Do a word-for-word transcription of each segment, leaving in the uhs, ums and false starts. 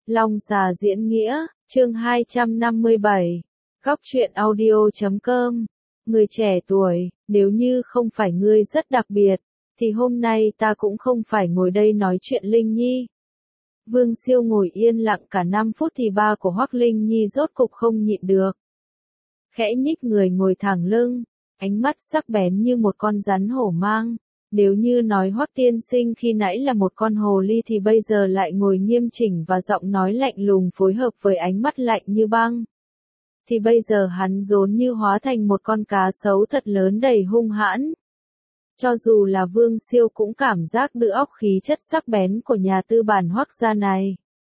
Long xà diễn nghĩa, chương hai trăm năm mươi bảy, góc truyện audio chấm com. Người trẻ tuổi, nếu như không phải ngươi rất đặc biệt, thì hôm nay ta cũng không phải ngồi đây nói chuyện Linh Nhi. Vương Siêu ngồi yên lặng cả năm phút thì ba của Hoắc Linh Nhi rốt cục không nhịn được. Khẽ nhích người ngồi thẳng lưng, ánh mắt sắc bén như một con rắn hổ mang. Nếu như nói Hoắc tiên sinh khi nãy là một con hồ ly thì bây giờ lại ngồi nghiêm chỉnh và giọng nói lạnh lùng phối hợp với ánh mắt lạnh như băng. Thì bây giờ hắn rốn như hóa thành một con cá sấu thật lớn đầy hung hãn. Cho dù là Vương Siêu cũng cảm giác được óc khí chất sắc bén của nhà tư bản Hoắc gia này.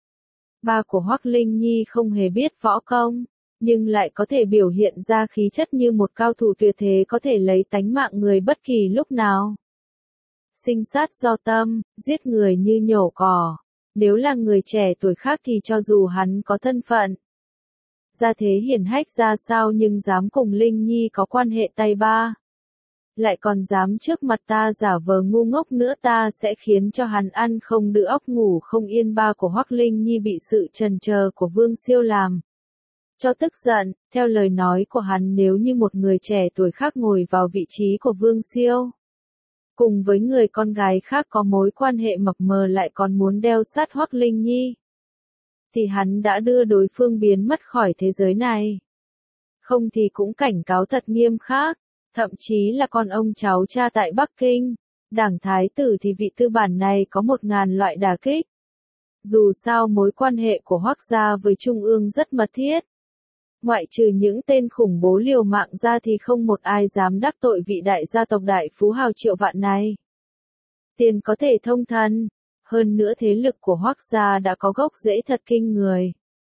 Ba của Hoắc Linh Nhi không hề biết võ công, nhưng lại có thể biểu hiện ra khí chất như một cao thủ tuyệt thế có thể lấy tánh mạng người bất kỳ lúc nào. Sinh sát do tâm, giết người như nhổ cỏ. Nếu là người trẻ tuổi khác thì cho dù hắn có thân phận gia thế hiển hách ra sao nhưng dám cùng Linh Nhi có quan hệ tay ba, lại còn dám trước mặt ta giả vờ ngu ngốc nữa, ta sẽ khiến cho hắn ăn không đỡ óc ngủ không yên. Ba của Hoắc Linh Nhi bị sự trần chờ của Vương Siêu làm cho tức giận. Theo lời nói của hắn, nếu như một người trẻ tuổi khác ngồi vào vị trí của Vương Siêu, cùng với người con gái khác có mối quan hệ mập mờ lại còn muốn đeo sát Hoắc Linh Nhi, thì hắn đã đưa đối phương biến mất khỏi thế giới này. Không thì cũng cảnh cáo thật nghiêm khắc, thậm chí là con ông cháu cha tại Bắc Kinh, đảng thái tử thì vị tư bản này có một ngàn loại đả kích. Dù sao mối quan hệ của Hoắc gia với Trung ương rất mật thiết. Ngoại trừ những tên khủng bố liều mạng ra thì không một ai dám đắc tội vị đại gia tộc đại phú hào Triệu Vạn này. Tiền có thể thông thần, hơn nữa thế lực của Hoắc gia đã có gốc rễ thật kinh người.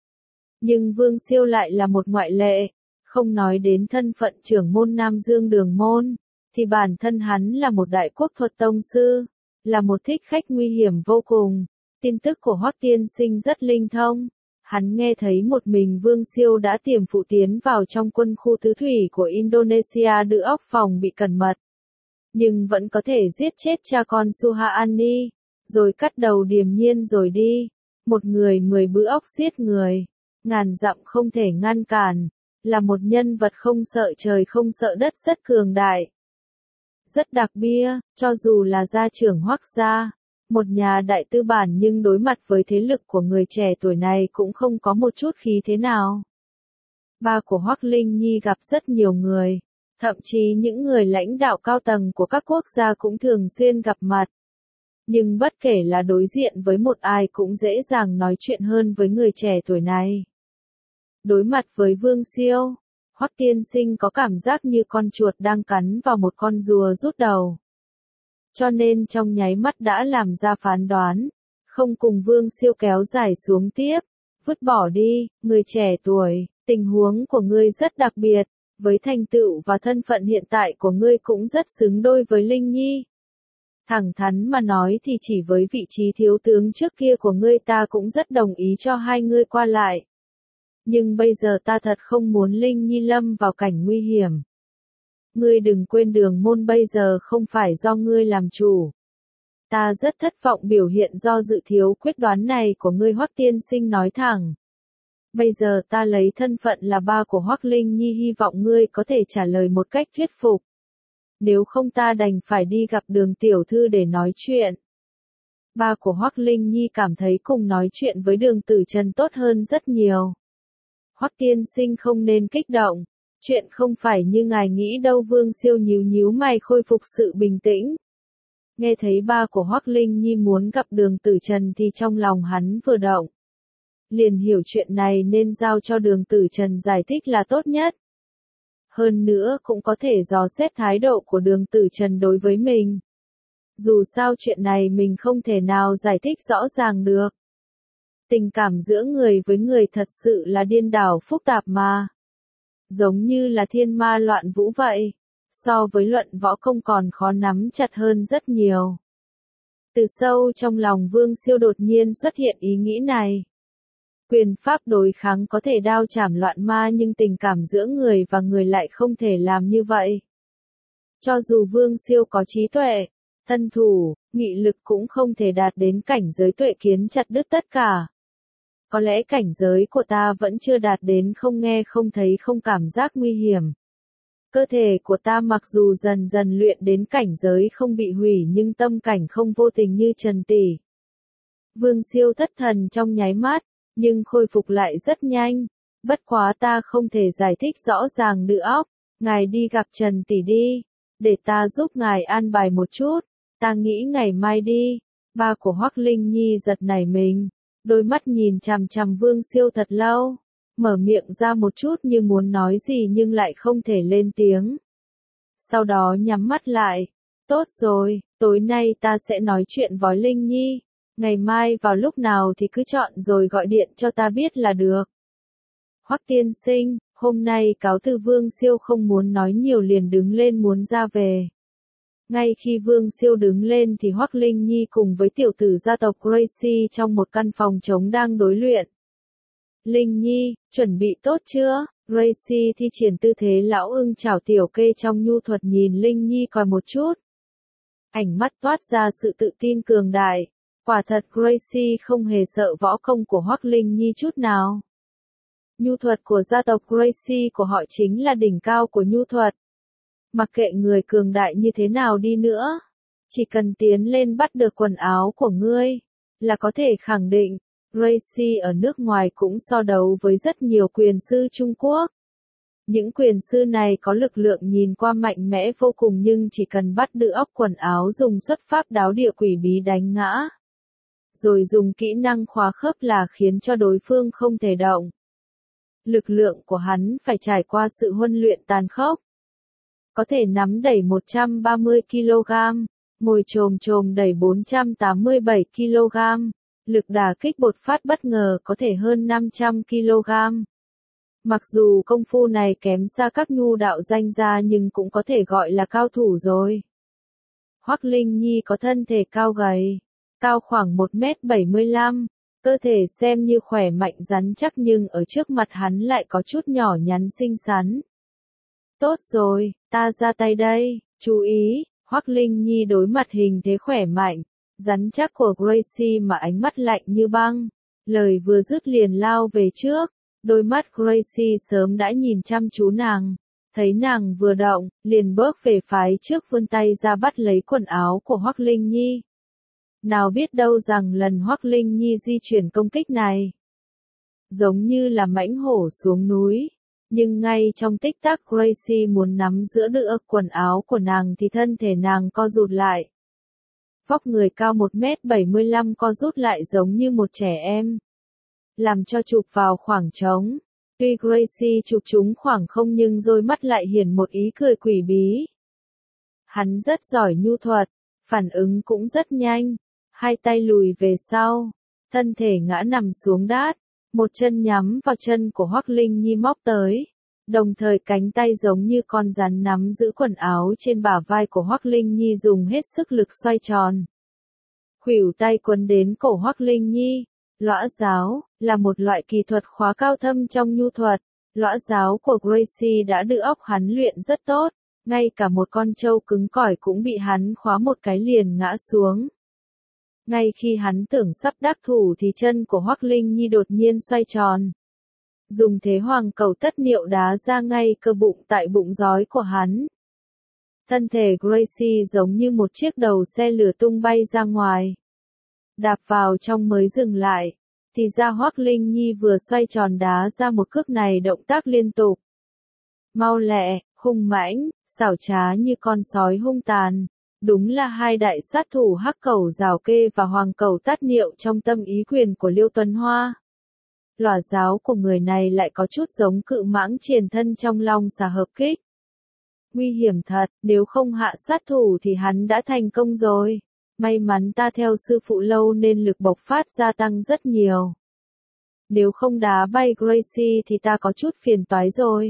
Nhưng Vương Siêu lại là một ngoại lệ, không nói đến thân phận trưởng môn Nam Dương Đường môn, thì bản thân hắn là một đại quốc thuật tông sư, là một thích khách nguy hiểm vô cùng. Tin tức của Hoắc tiên sinh rất linh thông. Hắn nghe thấy một mình Vương Siêu đã tiềm phụ tiến vào trong quân khu tứ thủy của Indonesia đỡ óc phòng bị cẩn mật. Nhưng vẫn có thể giết chết cha con Suhaani, rồi cắt đầu điềm nhiên rồi đi. Một người mười bữa óc giết người, ngàn dặm không thể ngăn cản, là một nhân vật không sợ trời không sợ đất rất cường đại. Rất đặc biệt, cho dù là gia trưởng Hoắc gia, một nhà đại tư bản nhưng đối mặt với thế lực của người trẻ tuổi này cũng không có một chút khí thế nào. Ba của Hoắc Linh Nhi gặp rất nhiều người, thậm chí những người lãnh đạo cao tầng của các quốc gia cũng thường xuyên gặp mặt. Nhưng bất kể là đối diện với một ai cũng dễ dàng nói chuyện hơn với người trẻ tuổi này. Đối mặt với Vương Siêu, Hoắc tiên sinh có cảm giác như con chuột đang cắn vào một con rùa rút đầu. Cho nên trong nháy mắt đã làm ra phán đoán, không cùng Vương Siêu kéo dài xuống tiếp, vứt bỏ đi. Người trẻ tuổi, tình huống của ngươi rất đặc biệt, với thành tựu và thân phận hiện tại của ngươi cũng rất xứng đôi với Linh Nhi. Thẳng thắn mà nói thì chỉ với vị trí thiếu tướng trước kia của ngươi ta cũng rất đồng ý cho hai ngươi qua lại. Nhưng bây giờ ta thật không muốn Linh Nhi lâm vào cảnh nguy hiểm. Ngươi đừng quên Đường môn bây giờ không phải do ngươi làm chủ. Ta rất thất vọng biểu hiện do dự thiếu quyết đoán này của ngươi. Hoắc tiên sinh nói thẳng. Bây giờ ta lấy thân phận là ba của Hoắc Linh Nhi hy vọng ngươi có thể trả lời một cách thuyết phục. Nếu không ta đành phải đi gặp Đường tiểu thư để nói chuyện. Ba của Hoắc Linh Nhi cảm thấy cùng nói chuyện với Đường Tử Trần tốt hơn rất nhiều. Hoắc tiên sinh không nên kích động. Chuyện không phải như ngài nghĩ đâu. Vương Siêu nhíu nhíu mày khôi phục sự bình tĩnh. Nghe thấy ba của Hoắc Linh Nhi muốn gặp Đường Tử Trần thì trong lòng hắn vừa động. Liền hiểu chuyện này nên giao cho Đường Tử Trần giải thích là tốt nhất. Hơn nữa cũng có thể dò xét thái độ của Đường Tử Trần đối với mình. Dù sao chuyện này mình không thể nào giải thích rõ ràng được. Tình cảm giữa người với người thật sự là điên đảo phức tạp mà. Giống như là thiên ma loạn vũ vậy. So với luận võ công còn khó nắm chặt hơn rất nhiều. Từ sâu trong lòng Vương Siêu đột nhiên xuất hiện ý nghĩ này. Quyền pháp đối kháng có thể đao chảm loạn ma nhưng tình cảm giữa người và người lại không thể làm như vậy. Cho dù Vương Siêu có trí tuệ, thân thủ, nghị lực cũng không thể đạt đến cảnh giới tuệ kiến chặt đứt tất cả. Có lẽ cảnh giới của ta vẫn chưa đạt đến không nghe không thấy không cảm giác nguy hiểm. Cơ thể của ta mặc dù dần dần luyện đến cảnh giới không bị hủy nhưng tâm cảnh không vô tình như Trần tỷ. Vương Siêu thất thần trong nháy mắt, nhưng khôi phục lại rất nhanh. Bất quá ta không thể giải thích rõ ràng nữa óc, ngài đi gặp Trần tỷ đi, để ta giúp ngài an bài một chút, ta nghĩ ngày mai đi. Ba của Hoắc Linh Nhi giật nảy mình, đôi mắt nhìn chằm chằm Vương Siêu thật lâu, mở miệng ra một chút như muốn nói gì nhưng lại không thể lên tiếng. Sau đó nhắm mắt lại, tốt rồi, tối nay ta sẽ nói chuyện với Linh Nhi, ngày mai vào lúc nào thì cứ chọn rồi gọi điện cho ta biết là được. Hoắc tiên sinh, hôm nay cáo từ. Vương Siêu không muốn nói nhiều liền đứng lên muốn ra về. Ngay khi Vương Siêu đứng lên thì Hoắc Linh Nhi cùng với tiểu tử gia tộc Gracie trong một căn phòng trống đang đối luyện. Linh Nhi, chuẩn bị tốt chưa? Gracie thi triển tư thế lão ưng chảo tiểu kê trong nhu thuật nhìn Linh Nhi coi một chút. Ánh mắt toát ra sự tự tin cường đại. Quả thật Gracie không hề sợ võ công của Hoắc Linh Nhi chút nào. Nhu thuật của gia tộc Gracie của họ chính là đỉnh cao của nhu thuật. Mặc kệ người cường đại như thế nào đi nữa, chỉ cần tiến lên bắt được quần áo của ngươi, là có thể khẳng định, Gracie ở nước ngoài cũng so đấu với rất nhiều quyền sư Trung Quốc. Những quyền sư này có lực lượng nhìn qua mạnh mẽ vô cùng nhưng chỉ cần bắt được óc quần áo dùng xuất pháp đáo địa quỷ bí đánh ngã. Rồi dùng kỹ năng khóa khớp là khiến cho đối phương không thể động. Lực lượng của hắn phải trải qua sự huấn luyện tàn khốc. Có thể nắm đẩy một trăm ba mươi ki lô gam, ngồi chồm chồm đẩy bốn trăm tám mươi bảy ki lô gam, lực đả kích bột phát bất ngờ có thể hơn năm trăm ki lô gam. Mặc dù công phu này kém xa các nhu đạo danh gia nhưng cũng có thể gọi là cao thủ rồi. Hoắc Linh Nhi có thân thể cao gầy, cao khoảng một mét bảy mươi lăm, cơ thể xem như khỏe mạnh rắn chắc nhưng ở trước mặt hắn lại có chút nhỏ nhắn xinh xắn. Tốt rồi, ta ra tay đây, chú ý, Hoắc Linh Nhi đối mặt hình thế khỏe mạnh, rắn chắc của Gracie mà ánh mắt lạnh như băng, lời vừa dứt liền lao về trước, đôi mắt Gracie sớm đã nhìn chăm chú nàng, thấy nàng vừa động, liền bước về phái trước vươn tay ra bắt lấy quần áo của Hoắc Linh Nhi. Nào biết đâu rằng lần Hoắc Linh Nhi di chuyển công kích này, giống như là mãnh hổ xuống núi. Nhưng ngay trong tích tắc Gracie muốn nắm giữa được quần áo của nàng thì thân thể nàng co rụt lại. Vóc người cao một mét bảy mươi lăm co rút lại giống như một trẻ em. Làm cho chụp vào khoảng trống. Tuy Gracie chụp trúng khoảng không nhưng đôi mắt lại hiển một ý cười quỷ bí. Hắn rất giỏi nhu thuật, phản ứng cũng rất nhanh. Hai tay lùi về sau, thân thể ngã nằm xuống đát. Một chân nhắm vào chân của Hoắc Linh Nhi móc tới, đồng thời cánh tay giống như con rắn nắm giữ quần áo trên bả vai của Hoắc Linh Nhi dùng hết sức lực xoay tròn. Khuỷu tay quấn đến cổ Hoắc Linh Nhi. Lõa giáo là một loại kỳ thuật khóa cao thâm trong nhu thuật. Lõa giáo của Gracie đã được óc hắn luyện rất tốt, ngay cả một con trâu cứng cỏi cũng bị hắn khóa một cái liền ngã xuống. Ngay khi hắn tưởng sắp đắc thủ thì chân của Hoắc Linh Nhi đột nhiên xoay tròn. Dùng thế hoàng cầu tất niệu đá ra ngay cơ bụng tại bụng giói của hắn. Thân thể Gracie giống như một chiếc đầu xe lửa tung bay ra ngoài. Đạp vào trong mới dừng lại. Thì ra Hoắc Linh Nhi vừa xoay tròn đá ra một cước này động tác liên tục. Mau lẹ, hung mãnh, xảo trá như con sói hung tàn. Đúng là hai đại sát thủ Hắc Cẩu Rào Kê và Hoàng Cẩu Tát Niệu trong tâm ý quyền của Liêu Tuấn Hoa. Lỏa giáo của người này lại có chút giống cự mãng triền thân trong long xà hợp kích. Nguy hiểm thật, nếu không hạ sát thủ thì hắn đã thành công rồi. May mắn ta theo sư phụ lâu nên lực bộc phát gia tăng rất nhiều. Nếu không đá bay Gracie thì ta có chút phiền toái rồi.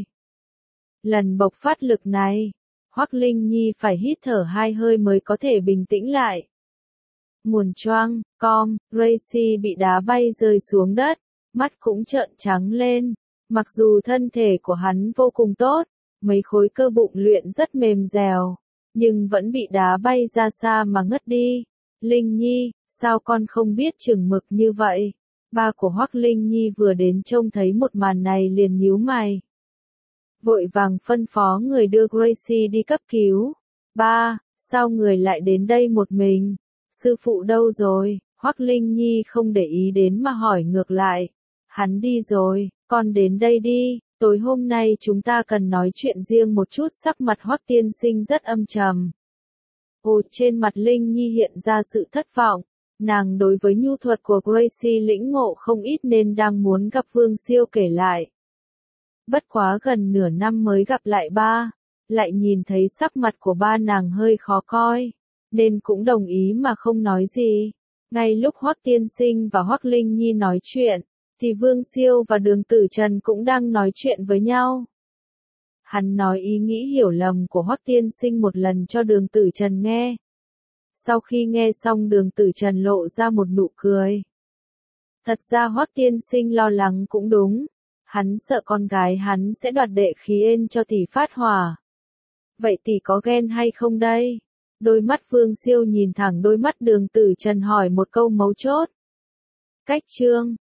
Lần bộc phát lực này, Hoắc Linh Nhi phải hít thở hai hơi mới có thể bình tĩnh lại. Nguồn choang, com, Gracie bị đá bay rơi xuống đất, mắt cũng trợn trắng lên. Mặc dù thân thể của hắn vô cùng tốt, mấy khối cơ bụng luyện rất mềm dẻo, nhưng vẫn bị đá bay ra xa mà ngất đi. Linh Nhi, sao con không biết chừng mực như vậy? Ba của Hoắc Linh Nhi vừa đến trông thấy một màn này liền nhíu mày. Vội vàng phân phó người đưa Gracie đi cấp cứu. Ba, sao người lại đến đây một mình? Sư phụ đâu rồi? Hoắc Linh Nhi không để ý đến mà hỏi ngược lại. Hắn đi rồi, con đến đây đi, tối hôm nay chúng ta cần nói chuyện riêng một chút. Sắc mặt Hoắc tiên sinh rất âm trầm. Ồ, trên mặt Linh Nhi hiện ra sự thất vọng. Nàng đối với nhu thuật của Gracie lĩnh ngộ không ít nên đang muốn gặp Vương Siêu kể lại. Bất quá gần nửa năm mới gặp lại ba, lại nhìn thấy sắc mặt của ba nàng hơi khó coi, nên cũng đồng ý mà không nói gì. Ngay lúc Hoắc tiên sinh và Hoắc Linh Nhi nói chuyện, thì Vương Siêu và Đường Tử Trần cũng đang nói chuyện với nhau. Hắn nói ý nghĩ hiểu lầm của Hoắc tiên sinh một lần cho Đường Tử Trần nghe. Sau khi nghe xong Đường Tử Trần lộ ra một nụ cười. Thật ra Hoắc tiên sinh lo lắng cũng đúng. Hắn sợ con gái hắn sẽ đoạt đệ khí ên cho tỷ phát hỏa. Vậy tỷ có ghen hay không đây? Đôi mắt Vương Siêu nhìn thẳng đôi mắt Đường Tử Trần hỏi một câu mấu chốt. Cách chương